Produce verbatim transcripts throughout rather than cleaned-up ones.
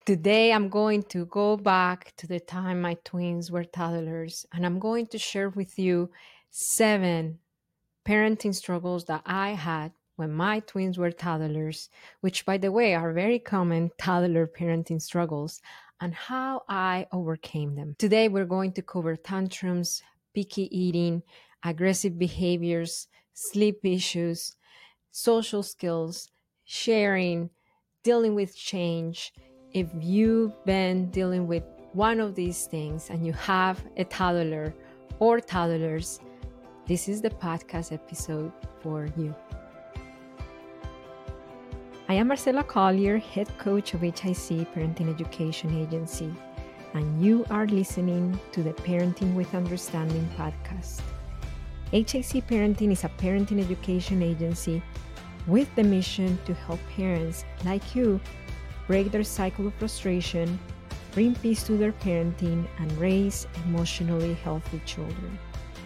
Today, I'm going to go back to the time my twins were toddlers, and I'm going to share with you seven parenting struggles that I had when my twins were toddlers, which, by the way, are very common toddler parenting struggles, and how I overcame them. Today, we're going to cover tantrums, picky eating, aggressive behaviors, sleep issues, social skills, sharing, dealing with change. If you've been dealing with one of these things and you have a toddler or toddlers, this is the podcast episode for you. I am Marcela Collier, head coach of H I C Parenting Education Agency, and you are listening to the Parenting with Understanding podcast. H I C Parenting is a parenting education agency with the mission to help parents like you break their cycle of frustration, bring peace to their parenting, and raise emotionally healthy children.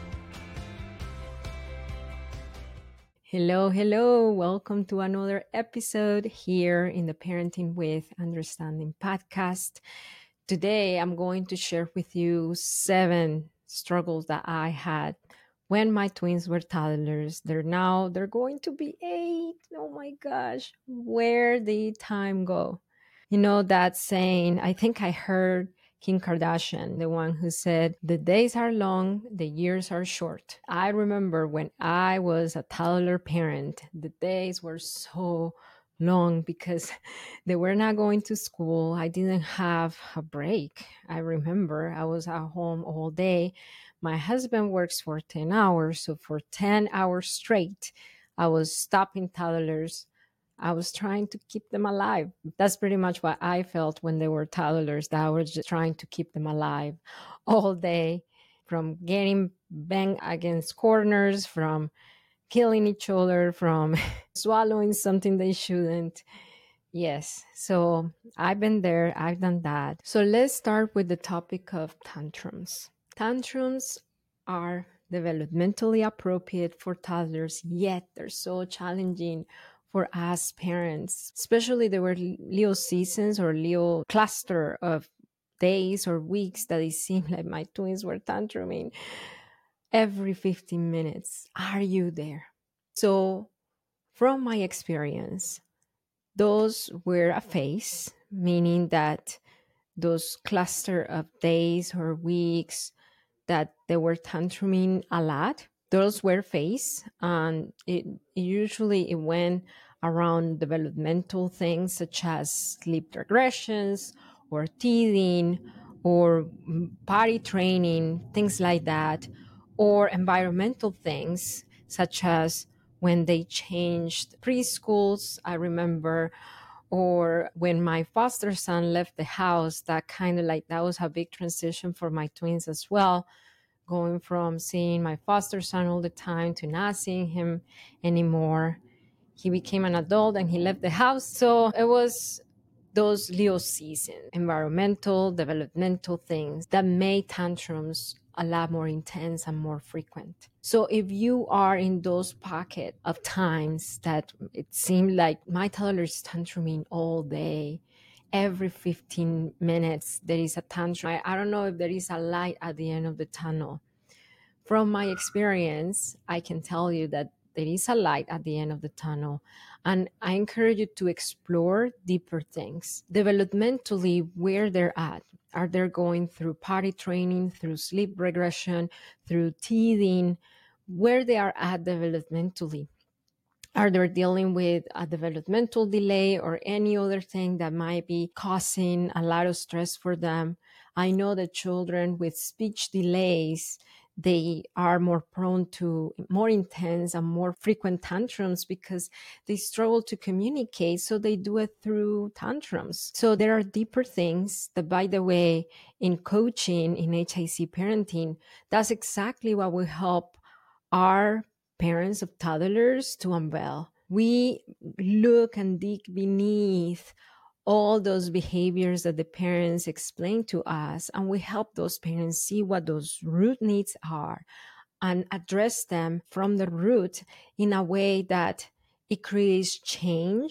Hello, hello. Welcome to another episode here in the Parenting with Understanding podcast. Today, I'm going to share with you seven struggles that I had when my twins were toddlers. They're now, they're going to be eight. Oh my gosh, where did time go? You know, that saying, I think I heard Kim Kardashian, the one who said, the days are long, the years are short. I remember when I was a toddler parent, the days were so long because they were not going to school. I didn't have a break. I remember I was at home all day. My husband works for ten hours. So for ten hours straight, I was stopping toddlers. I was trying to keep them alive. That's pretty much what I felt when they were toddlers, that I was just trying to keep them alive all day, from getting banged against corners, from killing each other, from swallowing something they shouldn't. Yes, so I've been there, I've done that. So let's start with the topic of tantrums. Tantrums are developmentally appropriate for toddlers, yet they're so challenging for us parents, especially there were Leo seasons or Leo cluster of days or weeks that it seemed like my twins were tantruming every fifteen minutes. Are you there? So from my experience, those were a phase, meaning that those cluster of days or weeks that they were tantruming a lot, those were phase, and it usually it went around developmental things such as sleep regressions or teething or potty training, things like that, or environmental things such as when they changed preschools. I remember, or when my foster son left the house, that kind of like that was a big transition for my twins as well, going from seeing my foster son all the time to not seeing him anymore. He became an adult and he left the house. So it was those Leo seasons, environmental, developmental things that made tantrums a lot more intense and more frequent. So if you are in those pockets of times that it seemed like my toddler is tantruming all day, every fifteen minutes, there is a tantrum. I, I don't know if there is a light at the end of the tunnel. From my experience, I can tell you that there is a light at the end of the tunnel. And I encourage you to explore deeper things. Developmentally, where they're at. Are they going through potty training, through sleep regression, through teething? Where they are at developmentally. Are they dealing with a developmental delay or any other thing that might be causing a lot of stress for them? I know that children with speech delays, they are more prone to more intense and more frequent tantrums because they struggle to communicate. So they do it through tantrums. So there are deeper things that, by the way, in coaching, in H I C parenting, that's exactly what will help our parents of toddlers to unveil. We look and dig beneath all those behaviors that the parents explain to us, and we help those parents see what those root needs are and address them from the root in a way that it creates change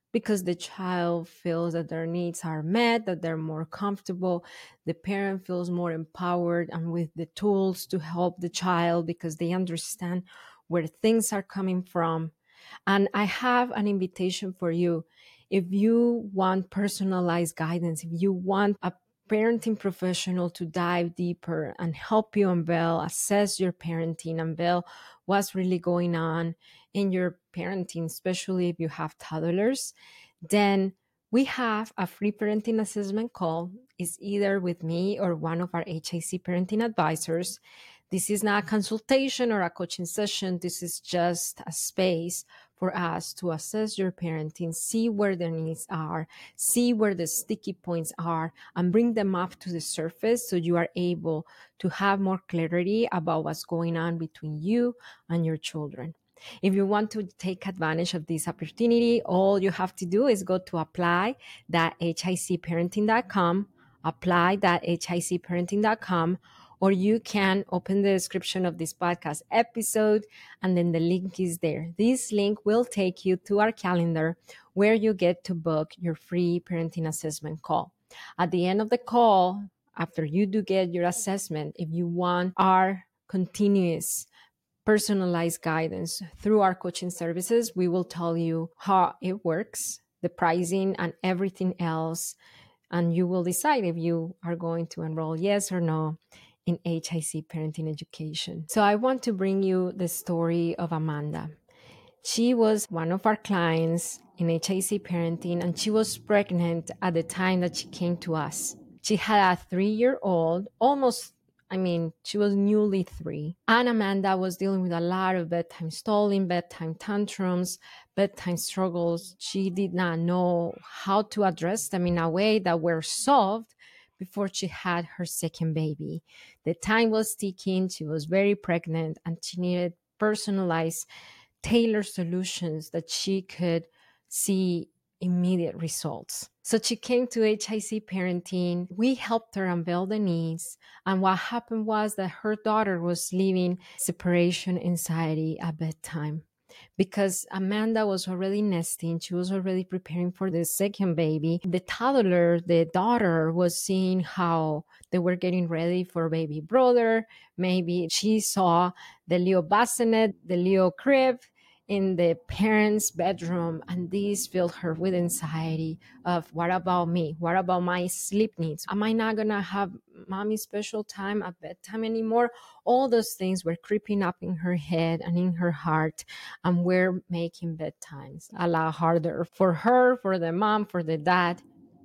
because the child feels that their needs are met, that they're more comfortable. The parent feels more empowered and with the tools to help the child because they understand where things are coming from. And I have an invitation for you. If you want personalized guidance, if you want a parenting professional to dive deeper and help you unveil, assess your parenting, unveil what's really going on in your parenting, especially if you have toddlers, then we have a free parenting assessment call. It's either with me or one of our H I C parenting advisors. This is not a consultation or a coaching session. This is just a space for us to assess your parenting, see where their needs are, see where the sticky points are, and bring them up to the surface so you are able to have more clarity about what's going on between you and your children. If you want to take advantage of this opportunity, all you have to do is go to apply dot h i c parenting dot com, apply dot h i c parenting dot com, or you can open the description of this podcast episode and then the link is there. This link will take you to our calendar where you get to book your free parenting assessment call. At the end of the call, after you do get your assessment, if you want our continuous personalized guidance through our coaching services, we will tell you how it works, the pricing, and everything else. And you will decide if you are going to enroll yes or no in H I C parenting education. So I want to bring you the story of Amanda. She was one of our clients in H I C parenting, and she was pregnant at the time that she came to us. She had a three-year-old, almost, I mean, she was newly three. And Amanda was dealing with a lot of bedtime stalling, bedtime tantrums, bedtime struggles. She did not know how to address them in a way that were solved before she had her second baby. The time was ticking. She was very pregnant and she needed personalized, tailored solutions that she could see immediate results. So she came to H I C parenting. We helped her unveil the needs. And what happened was that her daughter was living separation anxiety at bedtime because Amanda was already nesting. She was already preparing for the second baby. The toddler, the daughter, was seeing how they were getting ready for baby brother. Maybe she saw the Leo bassinet, the Leo crib in the parents' bedroom, and this filled her with anxiety of what about me? What about my sleep needs? Am I not gonna have mommy special time at bedtime anymore? All those things were creeping up in her head and in her heart, and were making bedtimes a lot harder for her, for the mom, for the dad.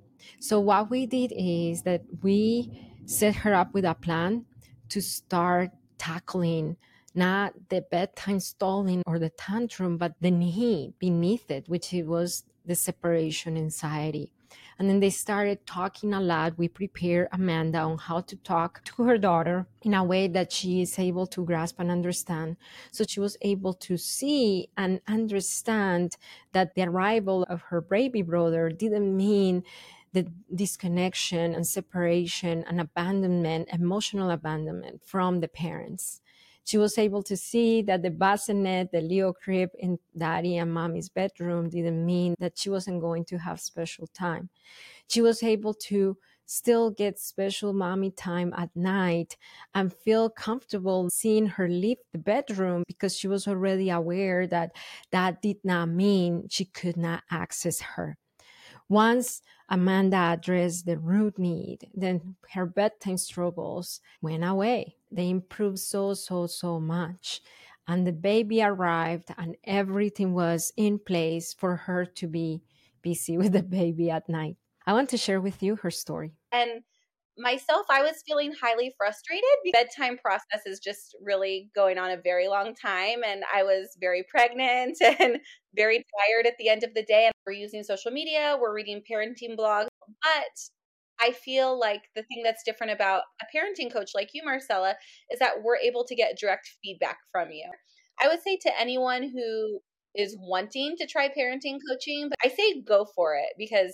So what we did is that we set her up with a plan to start tackling not the bedtime stalling or the tantrum, but the need beneath it, which it was the separation anxiety. And then they started talking a lot. We prepared Amanda on how to talk to her daughter in a way that she is able to grasp and understand. So she was able to see and understand that the arrival of her baby brother didn't mean the disconnection and separation and abandonment, emotional abandonment from the parents. She was able to see that the bassinet, the Leo crib in daddy and mommy's bedroom didn't mean that she wasn't going to have special time. She was able to still get special mommy time at night and feel comfortable seeing her leave the bedroom because she was already aware that that did not mean she could not access her. Once Amanda addressed the root need, then her bedtime struggles went away. They improved so, so, so much. And the baby arrived and everything was in place for her to be busy with the baby at night. I want to share with you her story. And myself, I was feeling highly frustrated. The bedtime process is just really going on a very long time. And I was very pregnant and very tired at the end of the day. And we're using social media, we're reading parenting blogs. But I feel like the thing that's different about a parenting coach like you, Marcella, is that we're able to get direct feedback from you. I would say to anyone who is wanting to try parenting coaching, I say go for it, because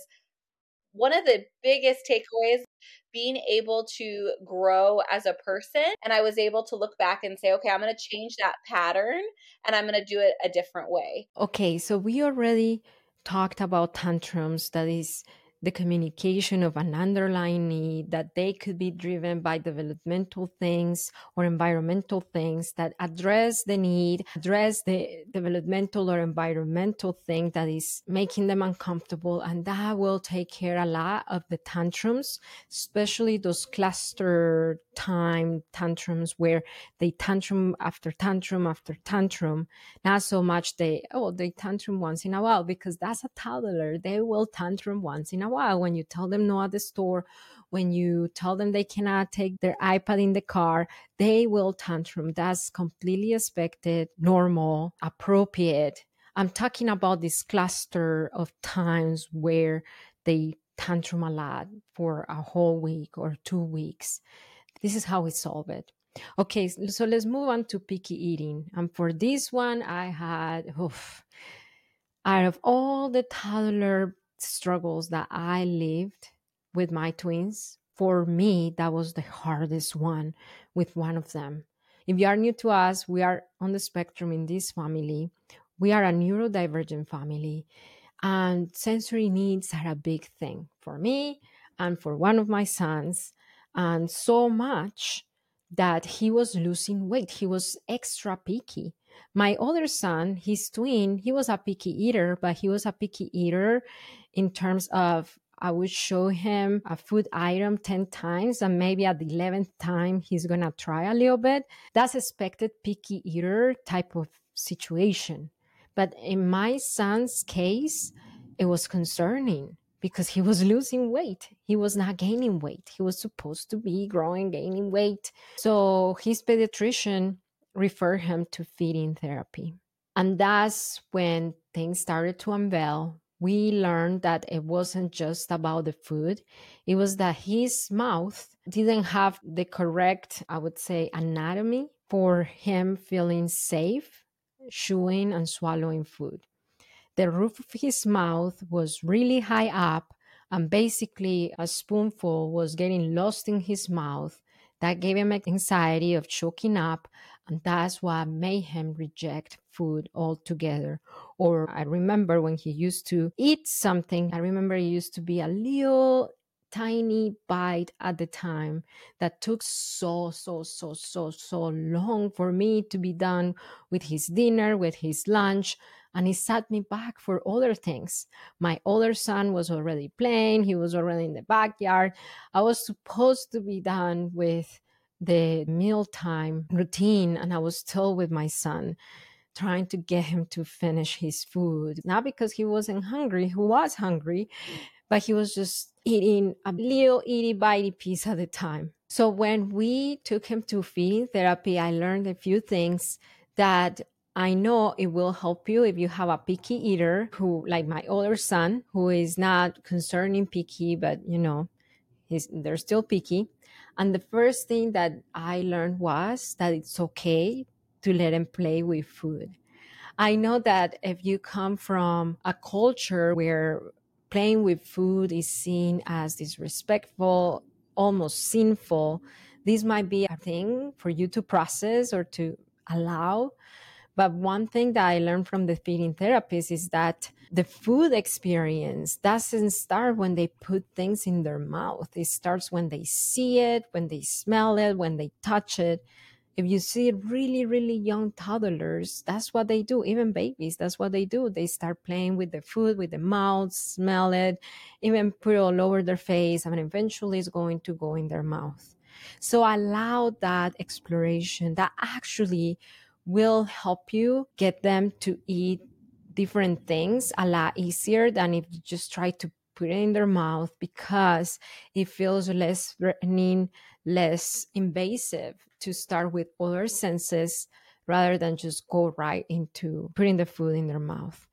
one of the biggest takeaways, being able to grow as a person. And I was able to look back and say, okay, I'm going to change that pattern and I'm going to do it a different way. Okay, so we already talked about tantrums, that is the communication of an underlying need, that they could be driven by developmental things or environmental things that address the need, address the developmental or environmental thing that is making them uncomfortable. And that will take care a lot of the tantrums, especially those cluster time tantrums where they tantrum after tantrum after tantrum. Not so much they, oh, they tantrum once in a while, because that's a toddler. They will tantrum once in a while when you tell them no at the store, when you tell them they cannot take their iPad in the car, they will tantrum. That's completely expected, normal, appropriate. I'm talking about this cluster of times where they tantrum a lot for a whole week or two weeks. This is how we solve it. Okay, so let's move on to picky eating. And for this one, I had, oof, out of all the toddler struggles that I lived with my twins, for me, that was the hardest one with one of them. If you are new to us, we are on the spectrum in this family. We are a neurodivergent family, and sensory needs are a big thing for me and for one of my sons. And so much that he was losing weight. He was extra picky. My other son, his twin, he was a picky eater, but he was a picky eater in terms of I would show him a food item ten times, and maybe at the eleventh time, he's going to try a little bit. That's expected picky eater type of situation. But in my son's case, it was concerning because he was losing weight. He was not gaining weight. He was supposed to be growing, gaining weight. So his pediatrician referred him to feeding therapy. And that's when things started to unveil. We learned that it wasn't just about the food. It was that his mouth didn't have the correct, I would say, anatomy for him feeling safe chewing and swallowing food. The roof of his mouth was really high up, and basically a spoonful was getting lost in his mouth. That gave him anxiety of choking up, and that's what made him reject food altogether. Or I remember when he used to eat something, I remember it used to be a little tiny bite at the time that took so, so, so, so, so long for me to be done with his dinner, with his lunch. And he sat me back for other things. My older son was already playing. He was already in the backyard. I was supposed to be done with the mealtime routine, and I was still with my son, trying to get him to finish his food. Not because he wasn't hungry, he was hungry, but he was just eating a little itty bitty piece at a time. So when we took him to feeding therapy, I learned a few things that I know it will help you if you have a picky eater who, like my older son, who is not concerning picky, but you know, he's, they're still picky. And the first thing that I learned was that it's okay to let him play with food. I know that if you come from a culture where playing with food is seen as disrespectful, almost sinful, this might be a thing for you to process or to allow. But one thing that I learned from the feeding therapist is that the food experience doesn't start when they put things in their mouth. It starts when they see it, when they smell it, when they touch it. If you see really, really young toddlers, that's what they do. Even babies, that's what they do. They start playing with the food, with the mouth, smell it, even put it all over their face, and eventually it's going to go in their mouth. So allow that exploration that actually will help you get them to eat different things a lot easier than if you just try to put it in their mouth, because it feels less threatening, less invasive to start with other senses rather than just go right into putting the food in their mouth.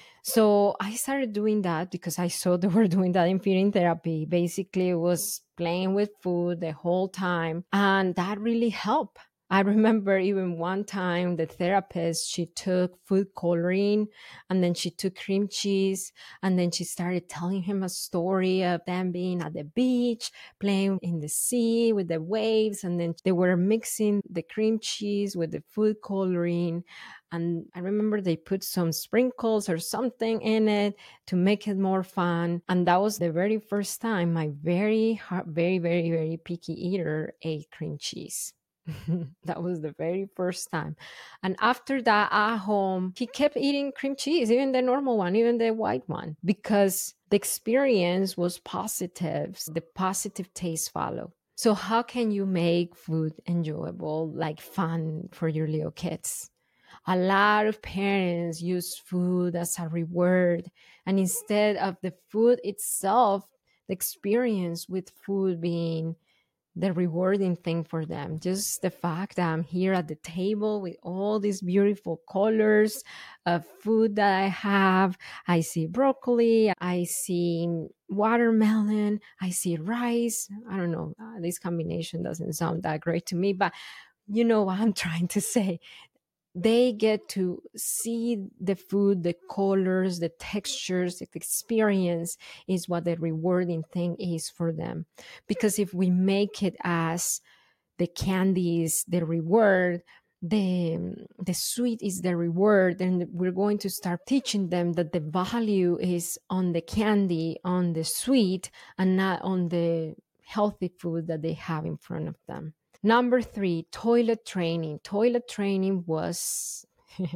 So I started doing that because I saw they were doing that in feeding therapy. Basically, it was playing with food the whole time, and that really helped. I remember even one time the therapist, she took food coloring and then she took cream cheese and then she started telling him a story of them being at the beach, playing in the sea with the waves. And then they were mixing the cream cheese with the food coloring. And I remember they put some sprinkles or something in it to make it more fun. And that was the very first time my very, hard, very, very, very picky eater ate cream cheese. That was the very first time. And after that, at home, he kept eating cream cheese, even the normal one, even the white one, because the experience was positive. The positive taste followed. So how can you make food enjoyable, like fun for your little kids? A lot of parents use food as a reward. And instead of the food itself, the experience with food being the rewarding thing for them. Just the fact that I'm here at the table with all these beautiful colors of food that I have. I see broccoli, I see watermelon, I see rice. I don't know, uh, this combination doesn't sound that great to me, but you know what I'm trying to say. They get to see the food, the colors, the textures, the experience is what the rewarding thing is for them. Because if we make it as the candy is the reward, the the sweet is the reward, then we're going to start teaching them that the value is on the candy, on the sweet, and not on the healthy food that they have in front of them. Number three, toilet training. Toilet training was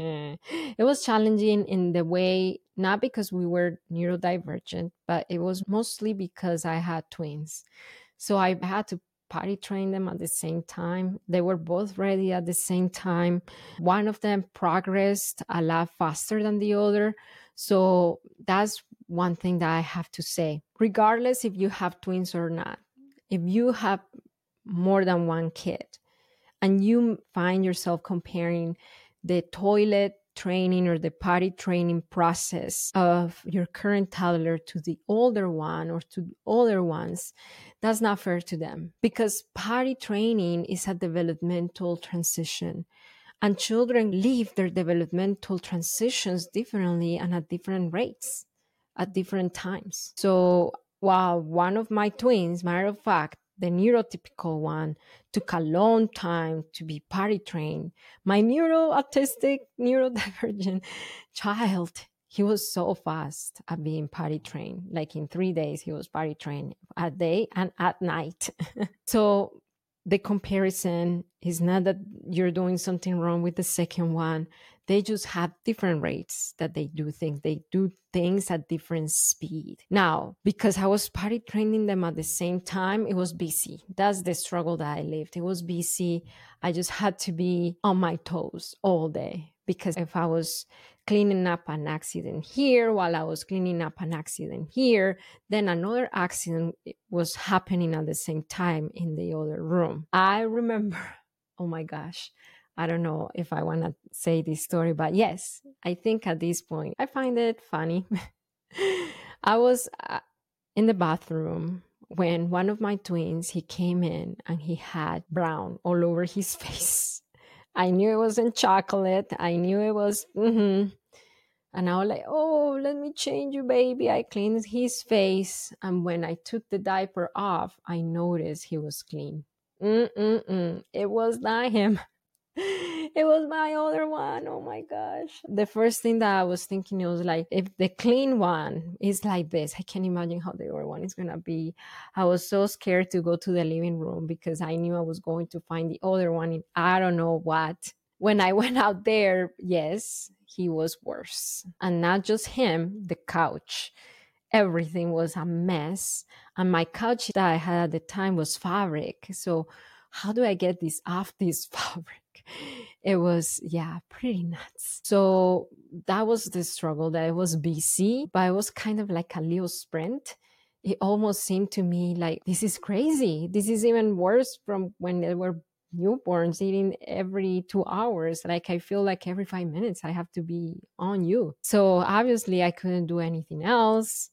it was challenging in the way, not because we were neurodivergent, but it was mostly because I had twins. So I had to potty train them at the same time. They were both ready at the same time. One of them progressed a lot faster than the other. So that's one thing that I have to say. Regardless if you have twins or not, if you have more than one kid and you find yourself comparing the toilet training or the potty training process of your current toddler to the older one or to older ones, that's not fair to them, because potty training is a developmental transition and children live their developmental transitions differently and at different rates at different times. So while one of my twins, matter of fact, the neurotypical one, took a long time to be potty trained, my neuroautistic, neurodivergent child, he was so fast at being potty trained. Like in three days, he was potty trained at day and at night. So the comparison is not that you're doing something wrong with the second one. They just have different rates that they do things. They do things at different speed. Now, because I was potty training them at the same time, it was busy. That's the struggle that I lived. It was busy. I just had to be on my toes all day, because if I was cleaning up an accident here while I was cleaning up an accident here, then another accident was happening at the same time in the other room. I remember, oh my gosh, I don't know if I want to say this story, but yes, I think at this point, I find it funny. I was uh, in the bathroom when one of my twins, he came in and he had brown all over his face. I knew it wasn't chocolate. I knew it was, mm-hmm. And I was like, oh, let me change you, baby. I cleaned his face. And when I took the diaper off, I noticed he was clean. Mm-mm-mm. It was not him. It was my other one. Oh my gosh. The first thing that I was thinking, it was like, if the clean one is like this, I can't imagine how the other one is going to be. I was so scared to go to the living room because I knew I was going to find the other one in I don't know what. When I went out there, yes, he was worse. And not just him, the couch. Everything was a mess. And my couch that I had at the time was fabric. So how do I get this off this fabric? It was, yeah, pretty nuts. So that was the struggle, that it was busy, but it was kind of like a little sprint. It almost seemed to me like, this is crazy. This is even worse from when they were newborns eating every two hours. Like I feel like every five minutes I have to be on you. So obviously I couldn't do anything else.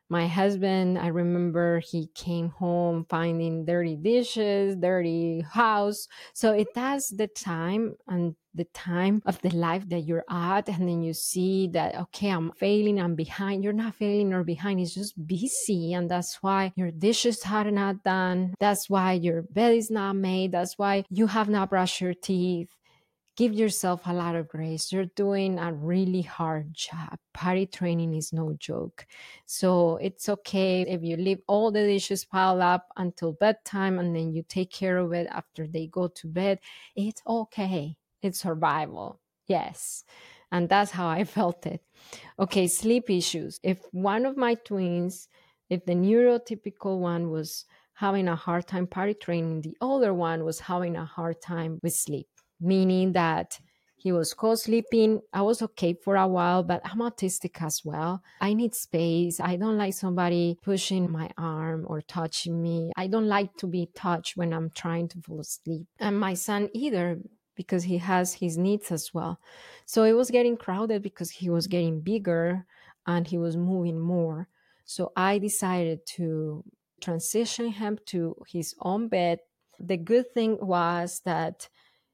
My husband, I remember he came home finding dirty dishes, dirty house. So it has the time and the time of the life that you're at. And then you see that, okay, I'm failing, I'm behind. You're not failing or behind. It's just busy. And that's why your dishes are not done. That's why your bed is not made. That's why you have not brushed your teeth. Give yourself a lot of grace. You're doing a really hard job. Potty training is no joke. So it's okay if you leave all the dishes piled up until bedtime and then you take care of it after they go to bed. It's okay. It's survival. Yes. And that's how I felt it. Okay, sleep issues. If one of my twins, if the neurotypical one was having a hard time potty training, the older one was having a hard time with sleep, meaning that he was co-sleeping. I was okay for a while, but I'm autistic as well. I need space. I don't like somebody pushing my arm or touching me. I don't like to be touched when I'm trying to fall asleep. And my son either, because he has his needs as well. So it was getting crowded because he was getting bigger and he was moving more. So I decided to transition him to his own bed. The good thing was that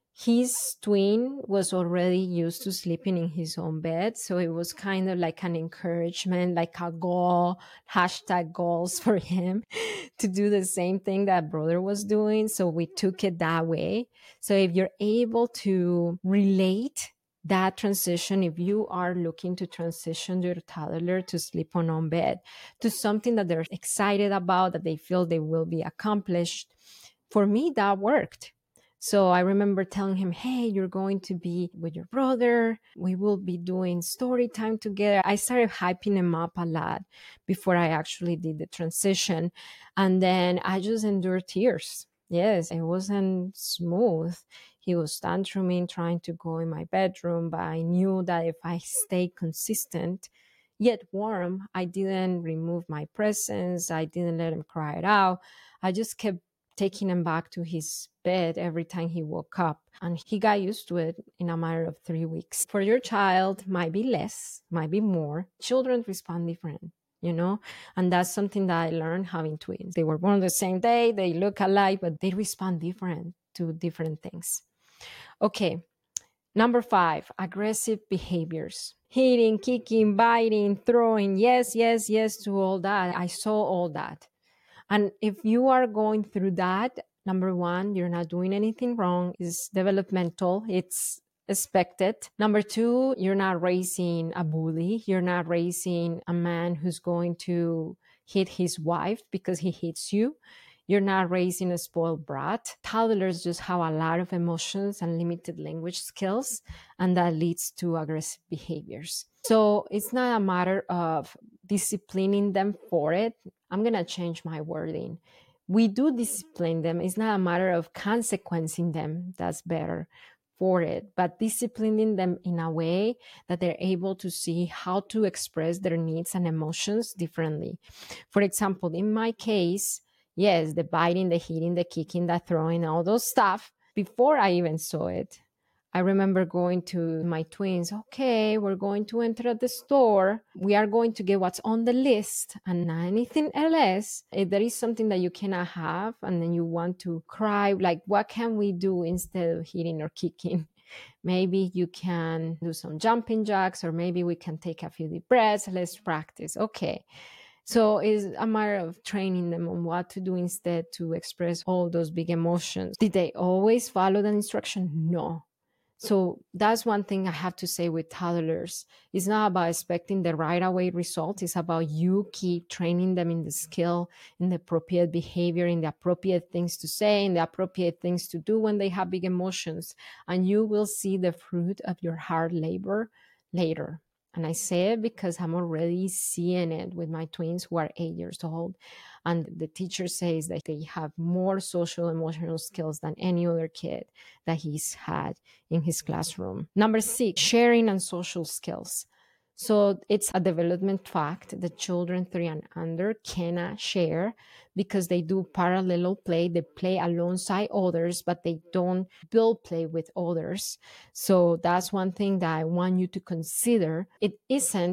his twin was already used to sleeping in his own bed. So it was kind of like an encouragement, like a goal, hashtag goals for him to do the same thing that brother was doing. So we took it that way. So if you're able to relate that transition, if you are looking to transition your toddler to sleep on own bed to something that they're excited about, that they feel they will be accomplished, for me, that worked. So I remember telling him, hey, you're going to be with your brother. We will be doing story time together. I started hyping him up a lot before I actually did the transition. And then I just endured tears. Yes, it wasn't smooth. He was tantruming, trying to go in my bedroom, but I knew that if I stayed consistent, yet warm, I didn't remove my presence. I didn't let him cry it out. I just kept taking him back to his bed every time he woke up. And he got used to it in a matter of three weeks. For your child, might be less, might be more. Children respond different, you know? And that's something that I learned having twins. They were born the same day, they look alike, but they respond different to different things. Okay, number five, aggressive behaviors. Hitting, kicking, biting, throwing. Yes, yes, yes to all that. I saw all that. And if you are going through that, number one, you're not doing anything wrong. It's developmental. It's expected. Number two, you're not raising a bully. You're not raising a man who's going to hit his wife because he hits you. You're not raising a spoiled brat. Toddlers just have a lot of emotions and limited language skills, and that leads to aggressive behaviors. So it's not a matter of disciplining them for it. I'm going to change my wording. We do discipline them. It's not a matter of consequencing them. That's better for it, but disciplining them in a way that they're able to see how to express their needs and emotions differently. For example, in my case, yes, the biting, the hitting, the kicking, the throwing, all those stuff, before I even saw it, I remember going to my twins, okay, we're going to enter at the store. We are going to get what's on the list and not anything else. If there is something that you cannot have and then you want to cry, like, what can we do instead of hitting or kicking? Maybe you can do some jumping jacks, or maybe we can take a few deep breaths. Let's practice. Okay. So it's a matter of training them on what to do instead to express all those big emotions. Did they always follow the instruction? No. So that's one thing I have to say with toddlers. It's not about expecting the right away result. It's about you keep training them in the skill, in the appropriate behavior, in the appropriate things to say, in the appropriate things to do when they have big emotions. And you will see the fruit of your hard labor later. And I say it because I'm already seeing it with my twins who are eight years old. And the teacher says that they have more social emotional skills than any other kid that he's had in his classroom. Number six, sharing and social skills. So it's a development fact that children three and under cannot share because they do parallel play. They play alongside others, but they don't build play with others. So that's one thing that I want you to consider. It isn't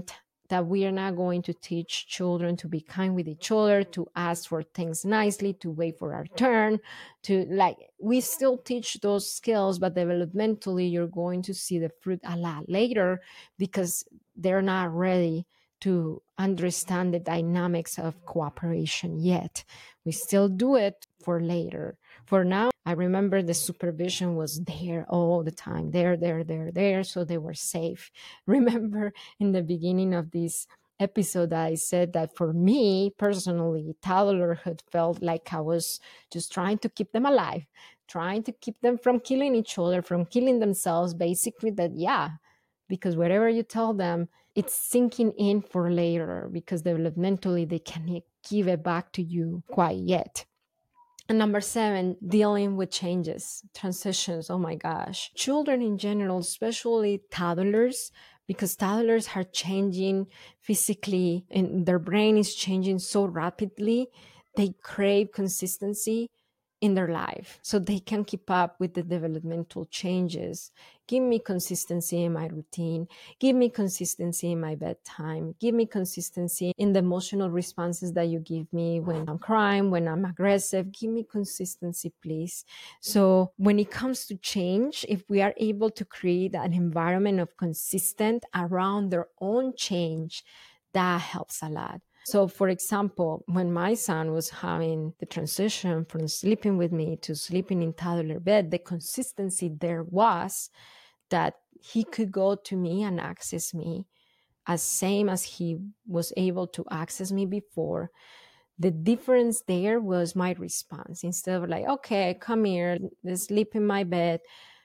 that we are not going to teach children to be kind with each other, to ask for things nicely, to wait for our turn, to like, we still teach those skills, but developmentally, you're going to see the fruit a lot later because they're not ready to understand the dynamics of cooperation yet. We still do it for later. For now, I remember the supervision was there all the time, there, there, there, there, so they were safe. Remember in the beginning of this episode, I said that for me personally, toddlerhood felt like I was just trying to keep them alive, trying to keep them from killing each other, from killing themselves, basically that, yeah, because whatever you tell them, it's sinking in for later because developmentally they can't give it back to you quite yet. And number seven, dealing with changes, transitions. Oh my gosh. Children in general, especially toddlers, because toddlers are changing physically and their brain is changing so rapidly, they crave consistency in their life so they can keep up with the developmental changes. Give me consistency in my routine. Give me consistency in my bedtime. Give me consistency in the emotional responses that you give me when I'm crying, when I'm aggressive. Give me consistency, please. So when it comes to change, if we are able to create an environment of consistent around their own change, that helps a lot. So, for example, when my son was having the transition from sleeping with me to sleeping in toddler bed, the consistency there was that he could go to me and access me as same as he was able to access me before. The difference there was my response. Instead of like, okay, come here, let's sleep in my bed,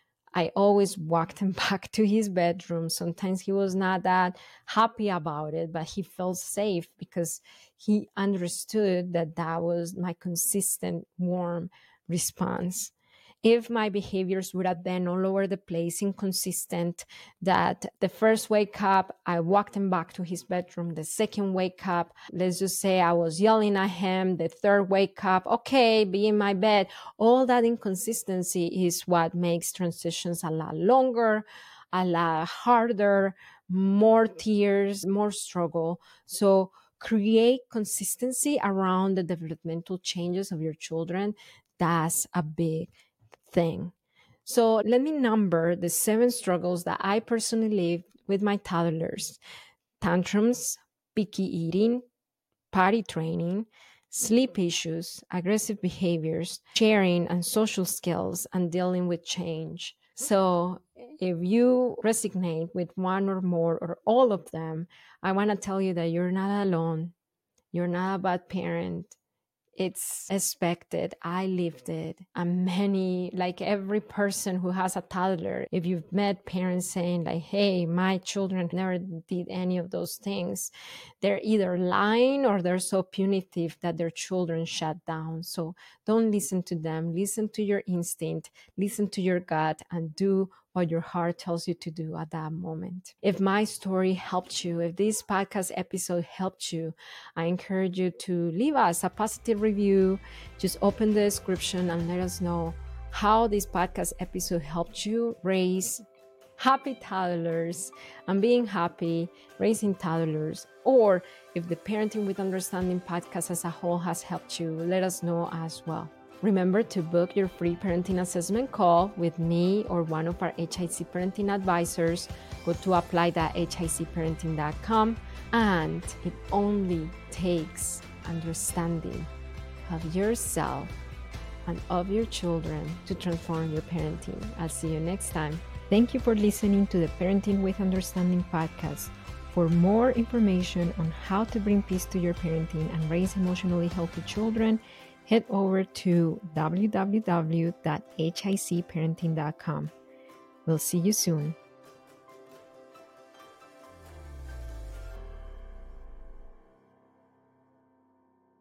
I always walked him back to his bedroom. Sometimes he was not that happy about it, but he felt safe because he understood that that was my consistent, warm response. If my behaviors would have been all over the place, inconsistent, that the first wake up, I walked him back to his bedroom. The second wake up, let's just say I was yelling at him. The third wake up, okay, be in my bed. All that inconsistency is what makes transitions a lot longer, a lot harder, more tears, more struggle. So create consistency around the developmental changes of your children. That's a big thing. So let me number the seven struggles that I personally lived with my toddlers: tantrums, picky eating, potty training, sleep issues, aggressive behaviors, sharing and social skills, and dealing with change. So if you resonate with one or more or all of them, I want to tell you that you're not alone. You're not a bad parent. It's expected. I lived it. And many, like every person who has a toddler, if you've met parents saying like, hey, my children never did any of those things, they're either lying or they're so punitive that their children shut down. So don't listen to them. Listen to your instinct, listen to your gut, and do what your heart tells you to do at that moment. If my story helped you, if this podcast episode helped you, I encourage you to leave us a positive review. Just open the description and let us know how this podcast episode helped you raise happy toddlers and being happy raising toddlers. Or if the Parenting with Understanding podcast as a whole has helped you, let us know as well. Remember to book your free parenting assessment call with me or one of our H I C parenting advisors. Go to apply dot H I C parenting dot com, and it only takes understanding of yourself and of your children to transform your parenting. I'll see you next time. Thank you for listening to the Parenting with Understanding podcast. For more information on how to bring peace to your parenting and raise emotionally healthy children, head over to w w w dot H I C parenting dot com. We'll see you soon.